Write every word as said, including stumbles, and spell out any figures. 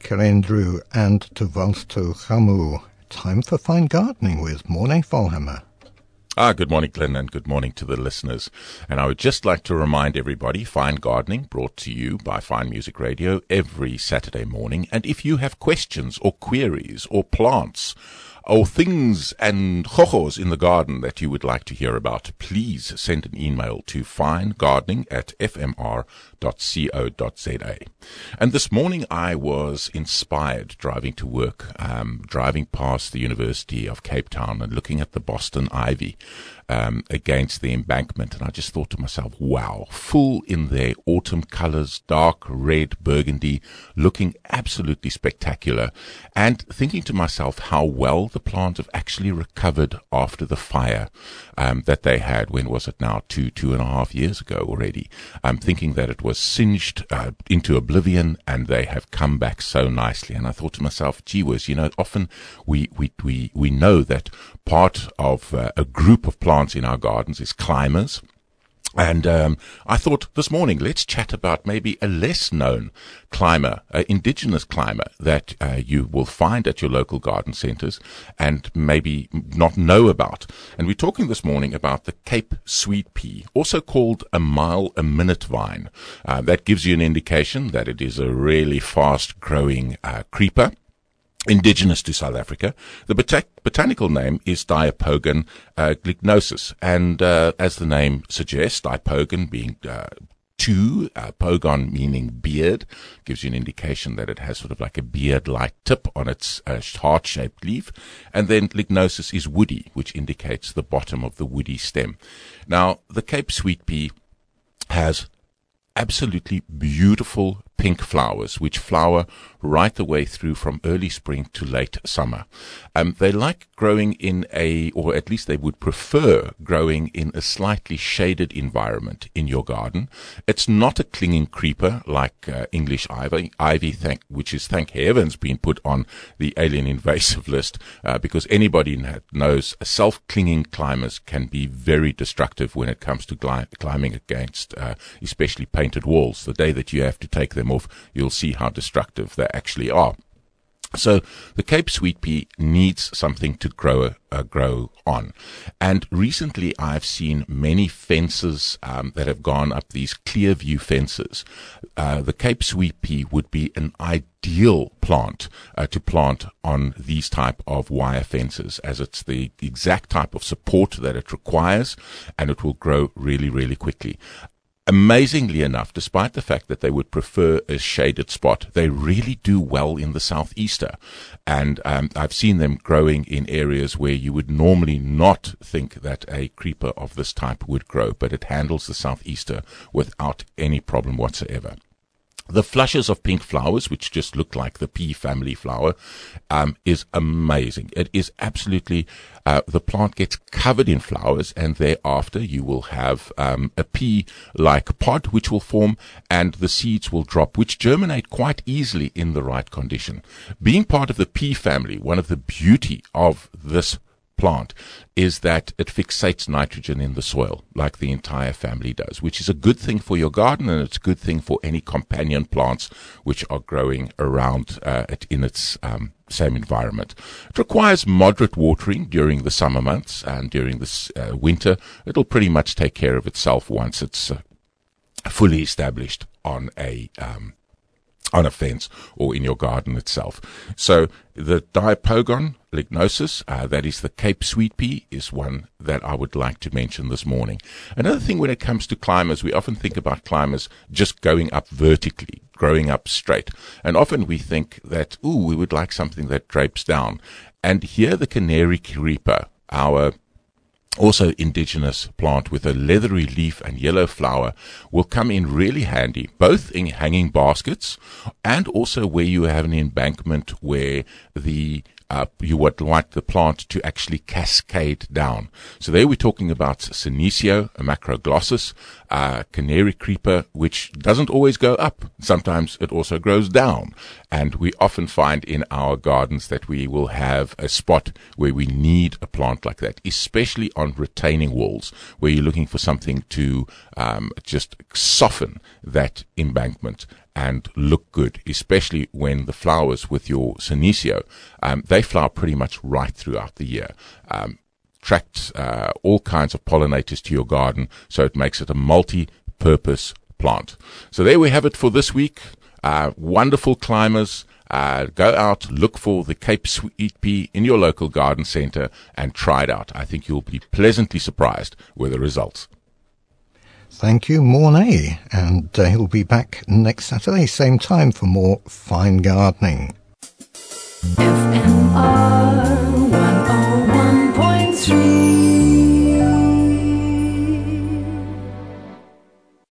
Kerendru and Tuvalstu Khamu. Time for fine gardening with Morne Volhammer. Ah, good morning, Glenn, and good morning to the listeners. And I would just like to remind everybody, Fine Gardening brought to you by Fine Music Radio every Saturday morning. And if you have questions or queries or plants or things and chojos in the garden that you would like to hear about, please send an email to finegardening at f m r dot co dot z a. And this morning I was inspired driving to work, um, driving past the University of Cape Town and looking at the Boston ivy um, against the embankment. And I just thought to myself, wow, full in their autumn colors, dark red, burgundy, looking absolutely spectacular. And thinking to myself how well the plant have actually recovered after the fire um, that they had. When was it now? Two, two and a half years ago already. I'm thinking that it was singed uh, into oblivion, and they have come back so nicely. And I thought to myself, gee whiz, you know, often we we we we know that part of uh, a group of plants in our gardens is climbers. And um, I thought this morning, let's chat about maybe a less-known climber, an indigenous climber that uh, you will find at your local garden centres and maybe not know about. And we're talking this morning about the Cape Sweet Pea, also called a mile-a-minute vine. Uh, that gives you an indication that it is a really fast-growing uh, creeper, indigenous to South Africa. The bota- botanical name is Diapogon uh, glycnosus, and uh, as the name suggests, Diapogon being uh, two, uh, pogon meaning beard, gives you an indication that it has sort of like a beard-like tip on its uh, heart-shaped leaf, and then glycnosus is woody, which indicates the bottom of the woody stem. Now, the Cape Sweet Pea has absolutely beautiful pink flowers, which flower right the way through from early spring to late summer. Um, they like growing in a, or at least they would prefer growing in a slightly shaded environment in your garden. It's not a clinging creeper like uh, English ivy, ivy thank, which is, thank heavens, been put on the alien invasive list, uh, because anybody knows self-clinging climbers can be very destructive when it comes to gli- climbing against, uh, especially painted walls. The day that you have to take them off, you'll see how destructive they actually are. So the Cape Sweet Pea needs something to grow uh, grow on. And recently I've seen many fences um, that have gone up, these clear view fences. Uh, the Cape Sweet Pea would be an ideal plant uh, to plant on these type of wire fences, as it's the exact type of support that it requires, and it will grow really, really quickly. Amazingly enough, despite the fact that they would prefer a shaded spot, they really do well in the southeaster. And um, I've seen them growing in areas where you would normally not think that a creeper of this type would grow, but it handles the southeaster without any problem whatsoever. The flushes of pink flowers, which just look like the pea family flower, um, is amazing. It is absolutely, uh, the plant gets covered in flowers, and thereafter you will have um, a pea-like pod which will form, and the seeds will drop, which germinate quite easily in the right condition. Being part of the pea family, one of the beauty of this plant is that it fixates nitrogen in the soil like the entire family does, which is a good thing for your garden, and it's a good thing for any companion plants which are growing around uh, it in its um, same environment. It requires moderate watering during the summer months, and during the uh, winter it'll pretty much take care of itself once it's uh, fully established on a um, on a fence or in your garden itself. So the Diapogon glycnosus, uh, that is the Cape Sweet Pea, is one that I would like to mention this morning. Another thing when it comes to climbers, we often think about climbers just going up vertically, growing up straight. And often we think that, ooh, we would like something that drapes down. And here the canary creeper, our also indigenous plant with a leathery leaf and yellow flower, will come in really handy, both in hanging baskets and also where you have an embankment where the Uh, you would like the plant to actually cascade down. So there we're talking about Senecio, a macroglossus, uh, canary creeper, which doesn't always go up. Sometimes it also grows down. And we often find in our gardens that we will have a spot where we need a plant like that, especially on retaining walls, where you're looking for something to um, just soften that embankment. and look good, especially when the flowers with your Senecio, um, they flower pretty much right throughout the year. Um, attract uh, all kinds of pollinators to your garden, so it makes it a multi-purpose plant. So there we have it for this week. Uh, wonderful climbers. Uh, go out, look for the Cape Sweet Pea in your local garden center and try it out. I think you'll be pleasantly surprised with the results. Thank you, Mornay. And uh, he'll be back next Saturday, same time, for more Fine Gardening. F M R